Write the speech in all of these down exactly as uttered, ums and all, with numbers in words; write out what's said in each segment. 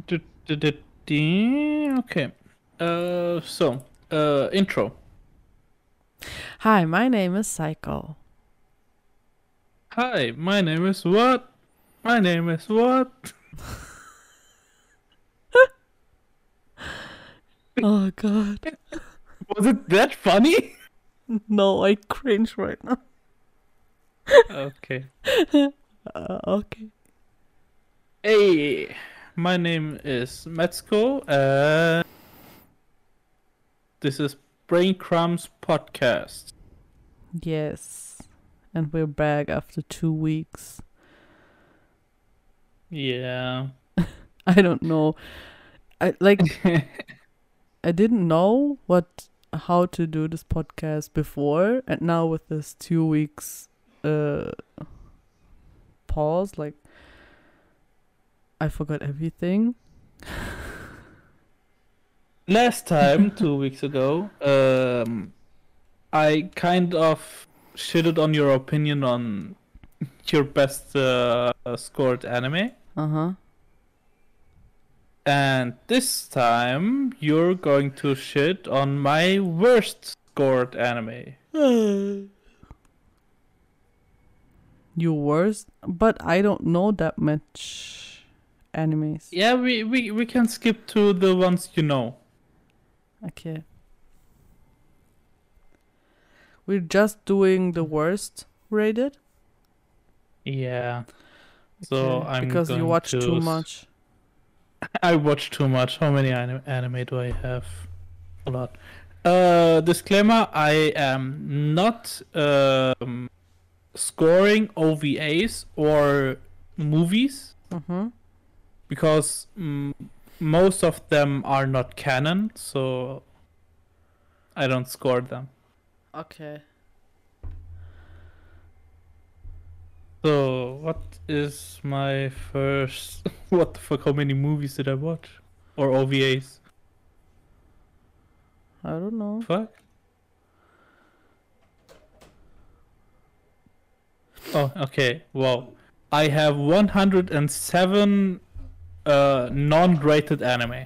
Okay. Uh, so, uh, intro. Hi, my name is Psycho. Hi, my name is what? My name is what? Oh god. Was it that funny? No, I cringe right now. Okay. Uh, okay. Hey, my name is Metzko, and this is Brain Crumbs Podcast. Yes. And we're back after two weeks. Yeah. I don't know. I like I didn't know what how to do this podcast before, and now with this two weeks uh pause, like I forgot everything. Last time, two weeks ago, um, I kind of shitted on your opinion on your best uh, scored anime. Uh-huh. And this time, you're going to shit on my worst scored anime. You worst, but I don't know that much animes. Yeah, we, we, we can skip to the ones you know. Okay. We're just doing the worst rated? Yeah. So Okay, I'm because going you watch to... too much. I watch too much. How many anim- anime do I have? A lot. Uh, disclaimer: I am not um, scoring O V As or movies Mm-hmm. because mm, most of them are not canon, so I don't score them. Okay. So what is my first? What the fuck? How many movies did I watch? Or O V As? I don't know. Fuck. Oh, okay. Wow. I have one hundred seven uh, non-rated anime.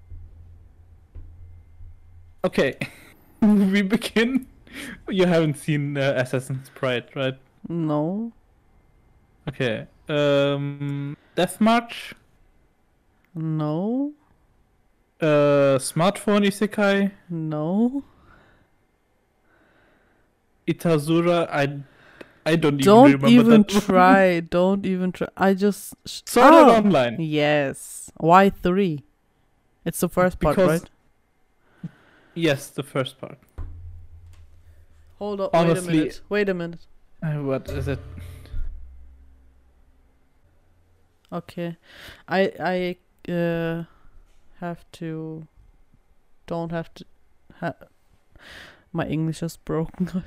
Okay. We begin. You haven't seen uh, Assassin's Pride, right? No. Okay. Um, Death March. No. Uh, Smartphone Isekai. No. Itazura. I I don't even Don't remember even that. try. Don't even try. I just. Sh- Sword Art oh! Online. Yes. Why three? It's the first part, Because right? yes, the first part. Hold up. Honestly- Wait a minute. Wait a minute. Uh, what is it? Okay. I I uh have to don't have to ha- my English is broken.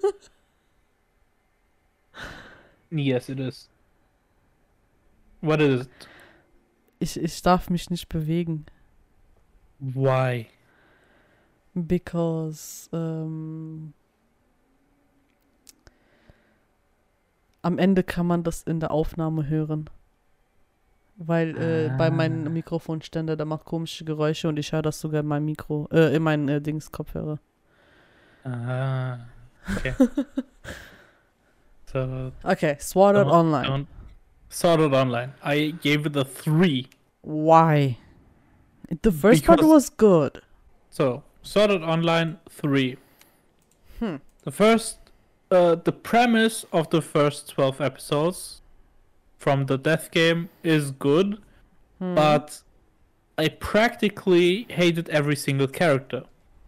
Yes, it is. What is it? Ich ich darf mich nicht bewegen Why? because ähm, am Ende kann man das in der Aufnahme hören. Weil äh, bei meinem Ah. Mikrofonständer, der macht komische Geräusche und ich höre das sogar in meinem Mikro, äh, in meinen äh, Dings Kopfhörer. Ah. Okay. So Okay, Sword Art don't- Online. don't- Sword Art Online. I gave it a three. Why? The first part Because- was good. So Sword Art Online three. Hmm. The first, uh, the premise of the first twelve episodes from the Death Game is good, Hmm. but I practically hated every single character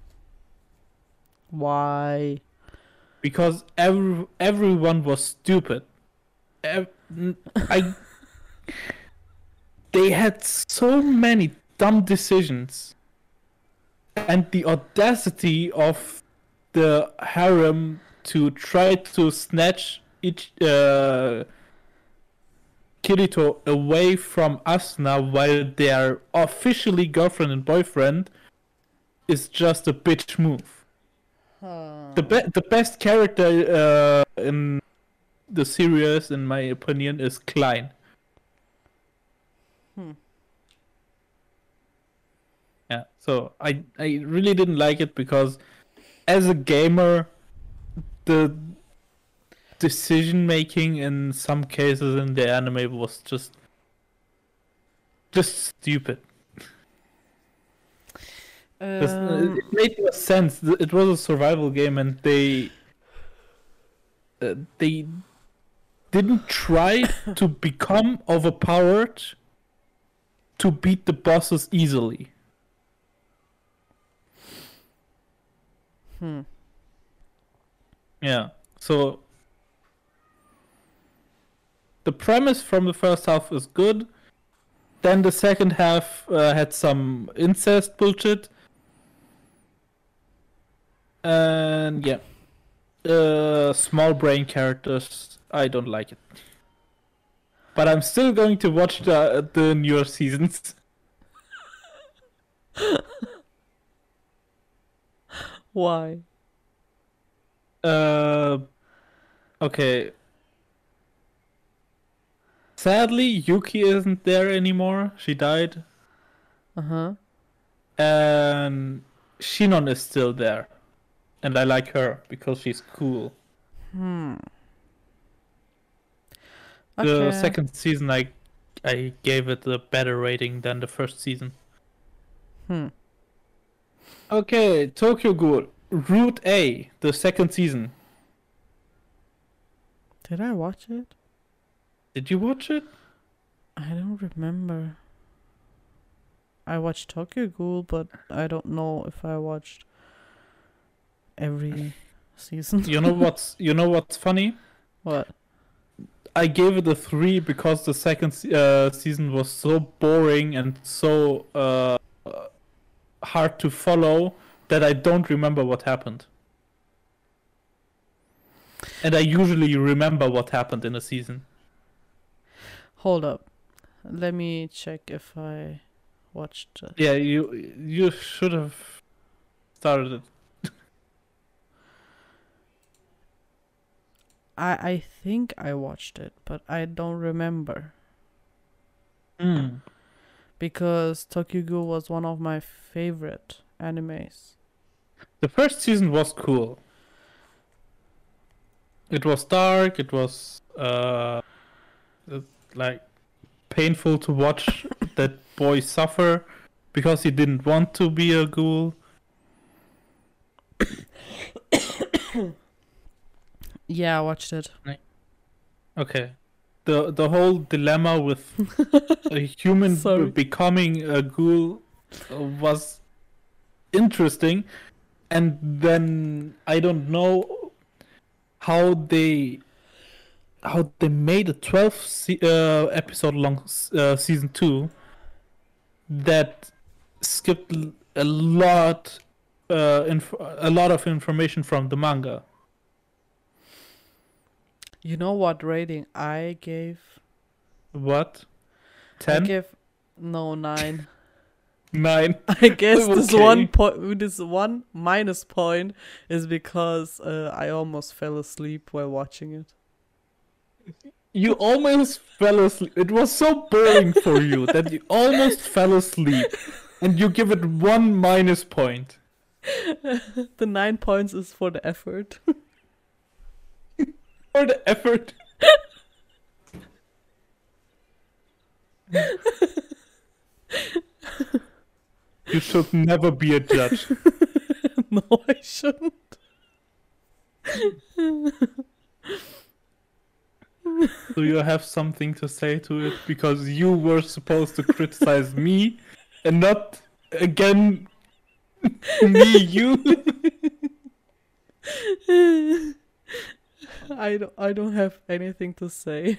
Why? because every everyone was stupid. Ev- n- I they had so many dumb decisions, and the audacity of the harem to try to snatch each uh, Kirito away from Asuna while they are officially girlfriend and boyfriend is just a bitch move. The be- the best character uh, in the series, in my opinion, is Klein. Hmm. Yeah. So I I really didn't like it because as a gamer, the decision making in some cases in the anime was just just stupid. Just, uh, Um, it made no sense. Th- It was a survival game, and they uh, they didn't try to become overpowered to beat the bosses easily. hmm. Yeah. So the premise from the first half is good. Then the second half uh, had some incest bullshit. And yeah. Uh, small brain characters. I don't like it. But I'm still going to watch the the newer seasons. Why? Uh, okay. Sadly, Yuki isn't there anymore. She died. Uh huh. And Shinon is still there. And I like her because she's cool. Hmm. The Okay. second season, I I gave it a better rating than the first season. Hmm. Okay, Tokyo Ghoul. Route A, the second season. Did I watch it? Did you watch it? I don't remember. I watched Tokyo Ghoul, but I don't know if I watched every season. You know what's you know what's funny? What? I gave it a three because the second se- uh, season was so boring and so uh, hard to follow that I don't remember what happened. And I usually remember what happened in a season. Hold up. Let me check if I watched it. Yeah, you you should have started it. I I think I watched it, but I don't remember Mm. because Tokyo Ghoul was one of my favorite animes. The first season was cool. It was dark. It was uh, uh, like painful to watch that boy suffer because he didn't want to be a ghoul. Yeah, I watched it. Okay. The the whole dilemma with a human Sorry. b- becoming a ghoul uh, was interesting, and then I don't know how they how they made a twelve se- uh, episode long uh, season two that skipped l- a lot uh, inf- a lot of information from the manga. You know what rating I gave? What? I ten? gave no nine. nine? I guess this Okay. one point, this one minus point, is because uh, I almost fell asleep while watching it. You almost fell asleep. It was so boring for you that you almost fell asleep. And you give it one minus point. The nine points is for the effort. For the effort. You should never be a judge. No, I shouldn't. Do you have something to say to it? Because you were supposed to criticize me and not again me, you. I don't, I don't have anything to say.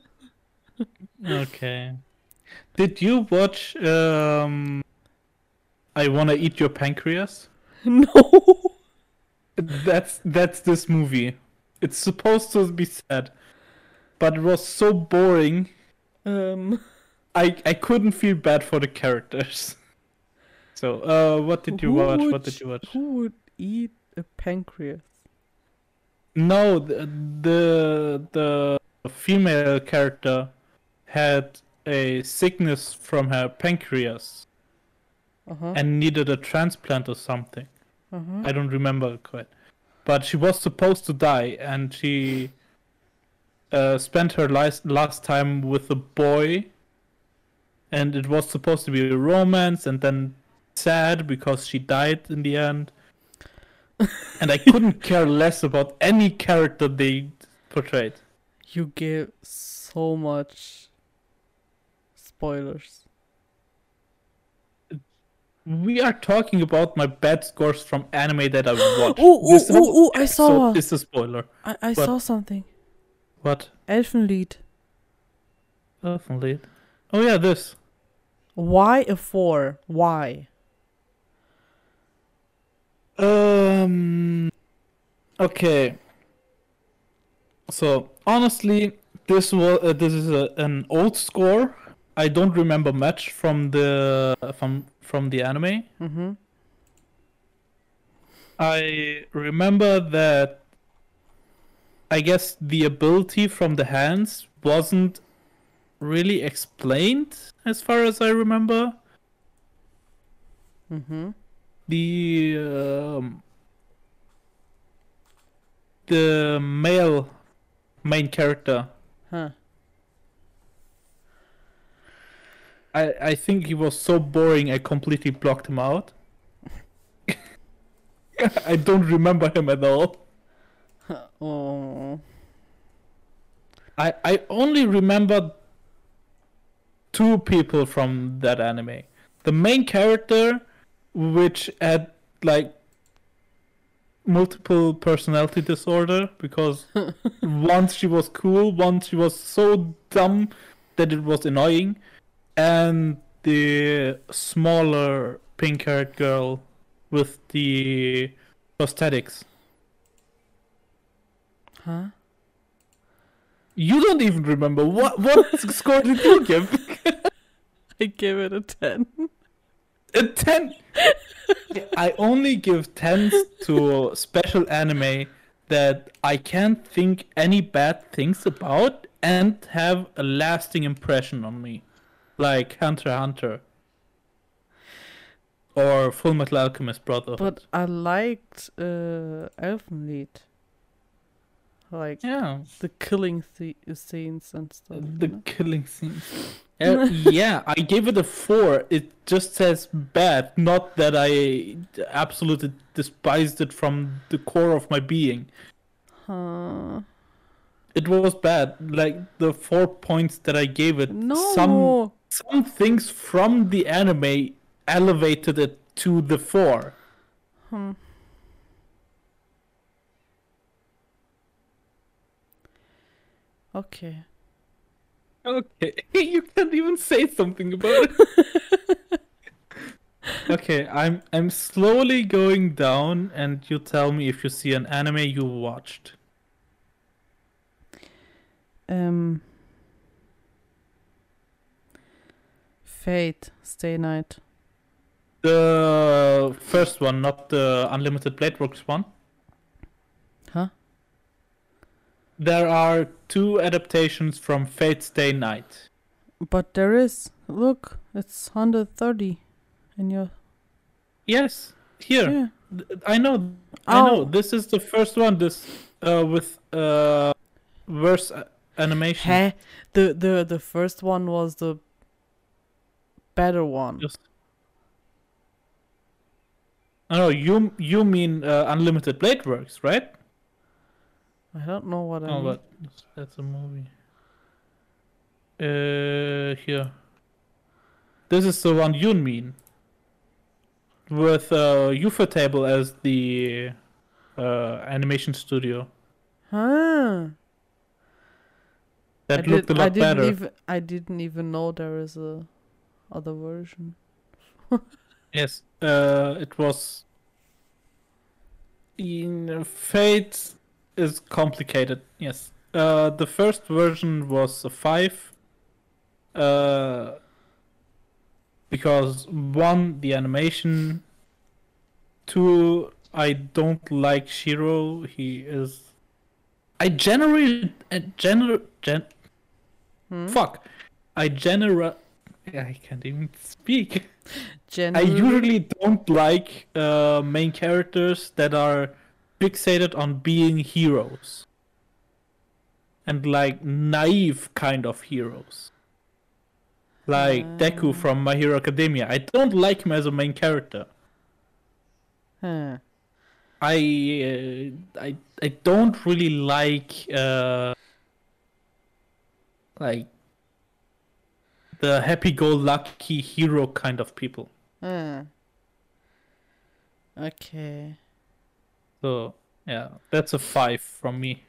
Okay. Did you watch um I Wanna Eat Your Pancreas? No. That's that's this movie. It's supposed to be sad, but it was so boring. Um, I I couldn't feel bad for the characters. So, uh, what did you who watch? would What did you watch? Who would eat a pancreas? No, the the the female character had a sickness from her pancreas. Uh-huh. and needed a transplant or something. Uh-huh. I don't remember quite. But she was supposed to die, and she uh, spent her last, last time with a boy, and it was supposed to be a romance, and then sad because she died in the end. And I couldn't care less about any character they portrayed. You gave so much spoilers. We are talking about my bad scores from anime that I watched. Ooh, ooh, This ooh, whole ooh, I episode saw. is a spoiler. I, I What? saw something. What? Elfenlied. Elfenlied. Oh yeah, this. Why a four? Why? Um. Okay. So honestly, this was uh, this is a, an old score. I don't remember much from the from from the anime. Mm-hmm. I remember that I guess the ability from the hands wasn't really explained as far as I remember. Mm-hmm. The um, the male main character, Huh. I I think he was so boring I completely blocked him out. I don't remember him at all. Oh. I I only remember two people from that anime. The main character, which had like multiple personality disorder, because once she was cool, once she was so dumb that it was annoying, and the smaller pink-haired girl with the prosthetics. Huh? You don't even remember what what score did you give? I gave it a ten. A ten. I only give tens to special anime that I can't think any bad things about and have a lasting impression on me, like Hunter x Hunter or Full Metal Alchemist Brotherhood. But I liked uh, Elfenlied. Like yeah, the killing th- scenes and stuff. the you know? killing scenes. Uh, yeah, I gave it a four. It just says bad, not that I absolutely despised it from the core of my being. Huh. It was bad. Like the four points that I gave it, No. some some things from the anime elevated it to the four. Hmm. Okay. Okay, you can't even say something about it. Okay, I'm I'm slowly going down, and you tell me if you see an anime you watched. Um. Fate. Stay Night. The first one, not the Unlimited Blade Works one. Huh? There are two adaptations from Fate Stay Night. But there is. Look, it's one hundred thirty in your. Yes, here. Yeah. Th- I know. I know. Oh. This is the first one. This uh with uh verse a- animation. Heh. The, the, the first one was the better one. Just... Oh, no, you you mean uh, Unlimited Blade Works, right? I don't know what I Oh, mean. but that's a movie. Uh, here. This is the one you mean. With uh, Ufotable as the uh, animation studio. Huh. That I looked did, a lot I didn't better. Even, I didn't even know there is a other version. Yes, uh, it was. In Fate is complicated. Yes, uh, the first version was a five. Uh, because one, the animation. Two, I don't like Shiro. He is. I generally, uh, gener, gen. Hmm? Fuck, I genera. I can't even speak. generally. I usually don't like uh, main characters that are fixated on being heroes. And like naive kind of heroes. Like Uh, Deku from My Hero Academia. I don't like him as a main character. Huh. I uh, I I don't really like uh like the happy-go-lucky hero kind of people. Huh. Okay. So yeah, that's a five from me.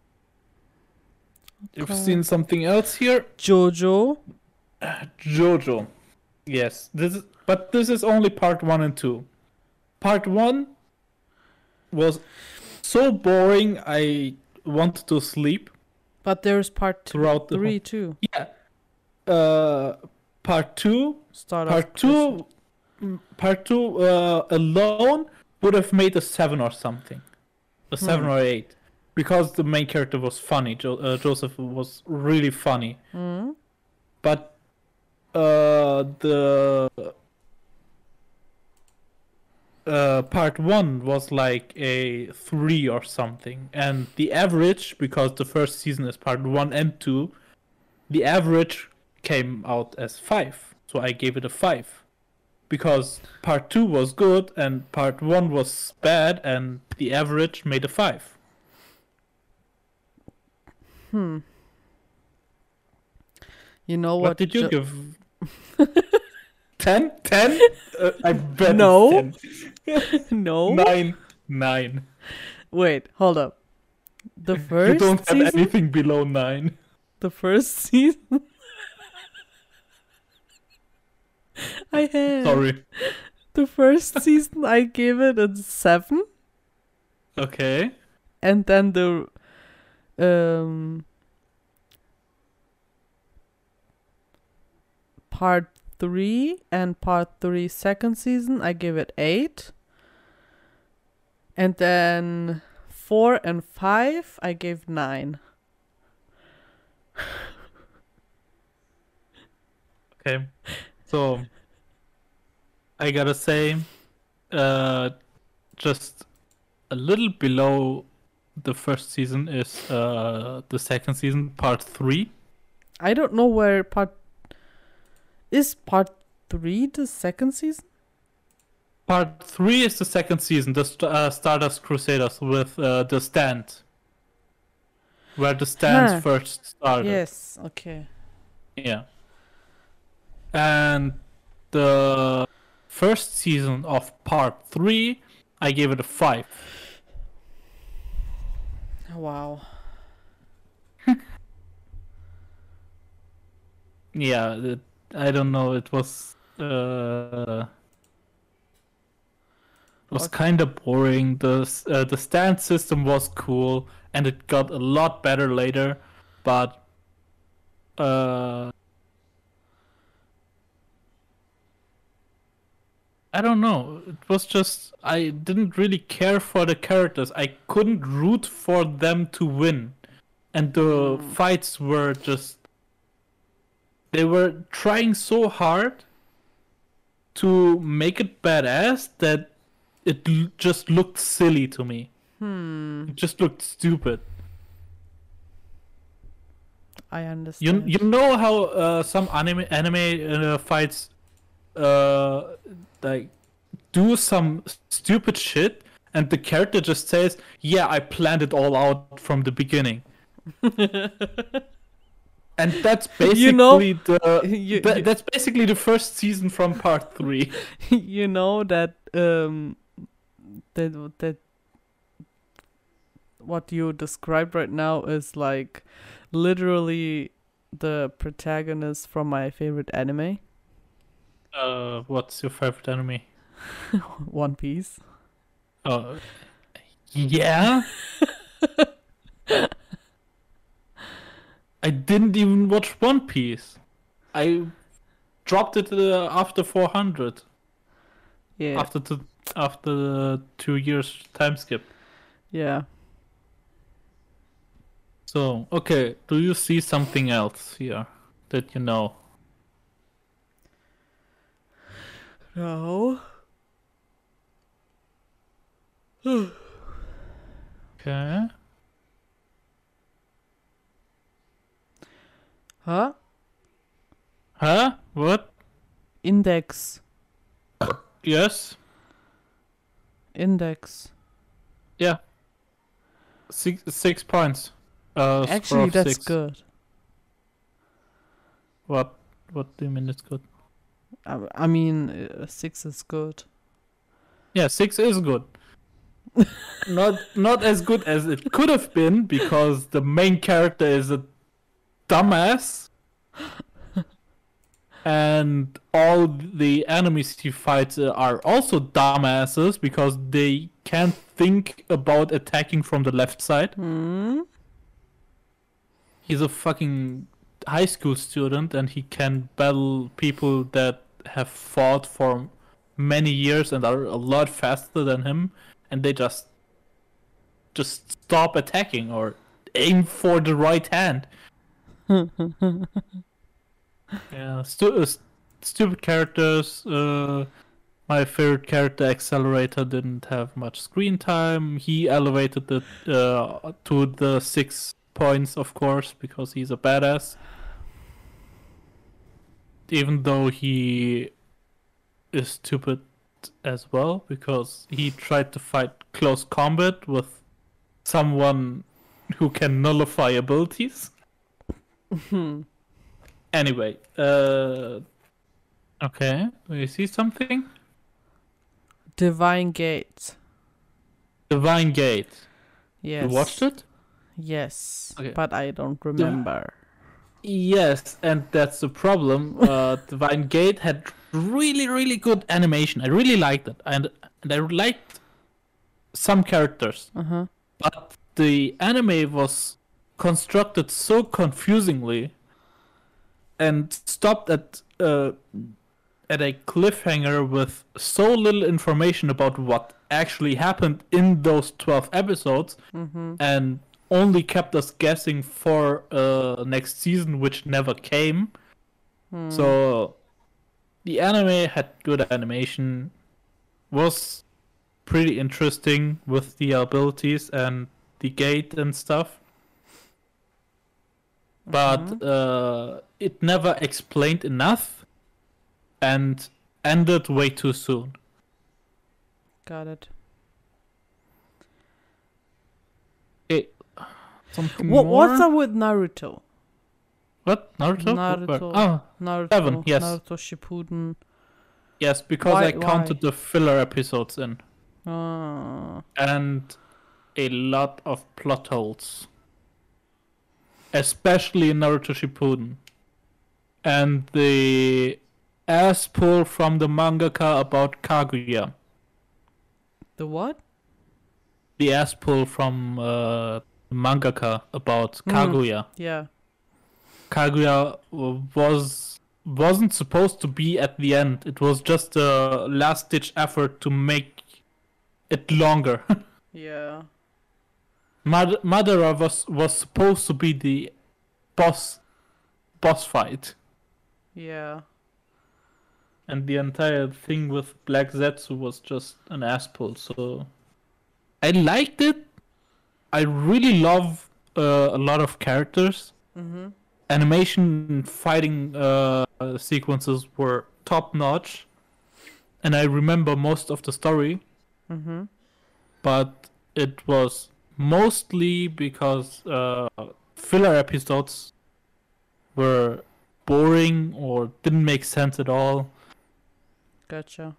You've Okay. seen something else here? Jojo. Jojo. Yes, this is, but this is only part one and two. Part one was so boring I wanted to sleep But there's part two, throughout the three whole... too. Yeah. Uh, part two. Start Part two. mm, Part two uh, alone would have made a seven or something, a seven Hmm. or eight, because the main character was funny. Jo- uh, Joseph was really funny, Mm. but uh, the uh, part one was like a three or something, and the average, because the first season is part one and two, the average came out as five. So I gave it a five, because part two was good and part one was bad, and the average made a five. Hmm. You know What, what? did you Jo- give? ten? ten? Uh, I bet No. it's no. ten. nine. nine. Wait, hold up. The You first don't have season. anything below nine. The first season. I had. Sorry. The first season, I gave it a seven, Okay. and then the um part three and part three second season, I give it eight, and then four and five, I gave nine. Okay. So, I gotta say, uh, just a little below the first season is uh the second season, part three. I don't know where part is part three the second season. Part three is the second season, the St- uh, Stardust Crusaders with uh, the stand, where the stands Huh. first started. Yes. Okay. Yeah. And the first season of part three, I gave it a five. Wow. Yeah, it, I don't know. It was uh, it was Okay. kind of boring. The s- uh, the stand system was cool, and it got a lot better later, but uh, I don't know. It was just I didn't really care for the characters. I couldn't root for them to win, and the Hmm. fights were just they were trying so hard to make it badass that it l- just looked silly to me. Hmm. It just looked stupid. I You understand. you know how uh, some anime anime uh, fights uh like do some stupid shit and the character just says, "Yeah, I planned it all out from the beginning." And that's basically You know- the you, tha- you, that's basically the first season from part three. you know that um that that what you described right now is like literally the protagonist from my favorite anime, Uh, what's your favorite anime? One Piece. Uh, yeah. I didn't even watch One Piece. I dropped it uh, after four hundred. Yeah. After the after the two years time skip. Yeah. So okay, do you see something else here that you know? No. Okay. Huh? Huh? What? Index. Yes. Index. Yeah. Six six points. Uh, score Actually, of that's six. good. What? What do you mean it's good? I, I mean, uh, six is good. Yeah, six is good. not not as good as it could have been because the main character is a dumbass, and all the enemies he fights uh, are also dumbasses because they can't think about attacking from the left side. Hmm. He's a fucking high school student and he can battle people that have fought for many years and are a lot faster than him, and they just just stop attacking or aim for the right hand. Yeah, stu- uh, st- stupid characters. Uh, my favorite character, Accelerator, didn't have much screen time. He elevated it uh, to the six points, of course, because he's a badass. Even though he is stupid as well, because he tried to fight close combat with someone who can nullify abilities. Anyway, uh, okay, do you see something? Divine Gate. Divine Gate. Yes. You watched it? Yes. Okay. But I don't remember. Yes, and that's the problem. Uh, Divine Gate had really, really good animation. I really liked it, and and I liked some characters. Uh huh. But the anime was constructed so confusingly and stopped at uh, at a cliffhanger with so little information about what actually happened in those twelve episodes, Mm-hmm. and only kept us guessing for uh, next season, which never came. Hmm. So the anime had good animation, was pretty interesting with the abilities and the gate and stuff, but Mhm. uh, it never explained enough and ended way too soon. Got it. It, something What more? What's up with Naruto? What? Naruto? Naruto. Oh, Naruto. Seven, yes. Naruto Shippuden. yes, because Why- I counted why? the filler episodes in. Ah. And a lot of plot holes. Especially in Naruto Shippuden. And the ass pull from the mangaka about Kaguya. The what? The ass pull from uh, the mangaka about Mm. Kaguya. Yeah. Kaguya was wasn't supposed to be at the end. It was just a last ditch effort to make it longer. Yeah. Mad- Madara was was supposed to be the boss boss fight, Yeah. and the entire thing with Black Zetsu was just an ass pull. So I liked it. I really love uh, a lot of characters. Mhm. Animation fighting uh, sequences were top notch, and I remember most of the story. Mhm. But it was mostly because uh, filler episodes were boring or didn't make sense at all. Gotcha.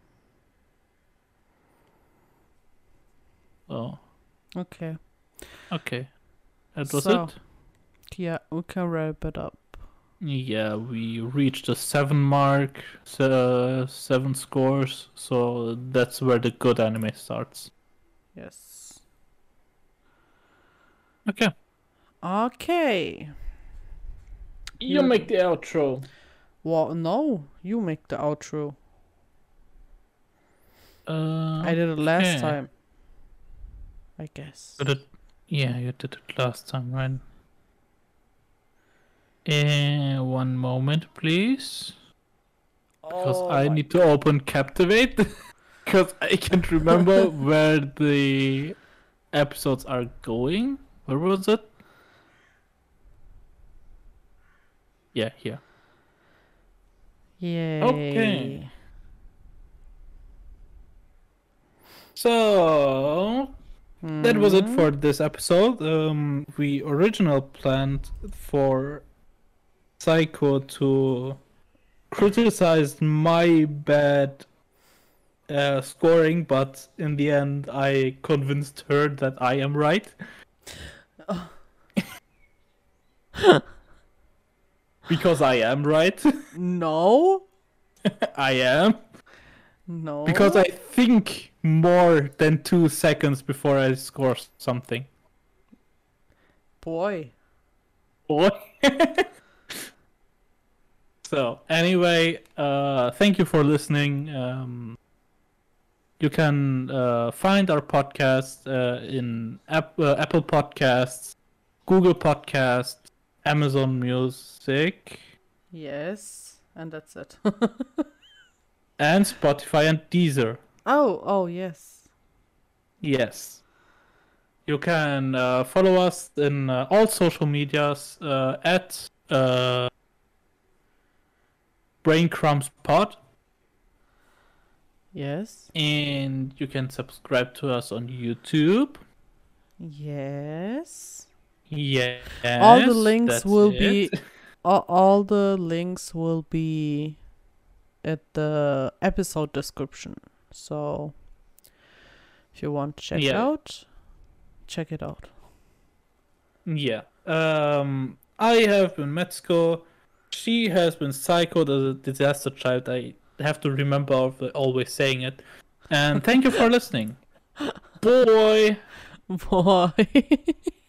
Oh, Okay. okay. That was So- it? Yeah, we can wrap it up. Yeah, we reached the seven mark, uh, seven scores, so that's where the good anime starts. Yes. Okay. Okay. You You- make the outro. Well, no, you make the outro. Uh, I did it last okay. time. I guess. Did it, yeah, you did it last time, right? Uh, one moment, please. because Oh I my- need to open Captivate because I can't remember where the episodes are going. Where was it? Yeah, here. Yay. Okay. So that was it for this episode. Um, we original planned for Psycho to criticize my bad uh, scoring, but in the end, I convinced her that I am right. Because I am right. No. I am. No. Because I think more than two seconds before I score something. Boy. Boy. So, anyway, uh, thank you for listening. Um, you can uh, find our podcast uh, in App- uh, Apple Podcasts, Google Podcasts, Amazon Music, Yes. And that's it. and Spotify and Deezer. Oh, oh, yes. Yes. You can uh, follow us in uh, all social medias uh, at uh, Brain Crumbs Pod, Yes. and you can subscribe to us on YouTube. Yes. Yes. All the links that's will it. be all, all the links will be at the episode description. So if you want to check it Yeah. out, check it out. Yeah. Um, I have been Metzko. She has been Psycho, the disaster child. I have to remember of always saying it. And thank you for listening. Boy. Boy.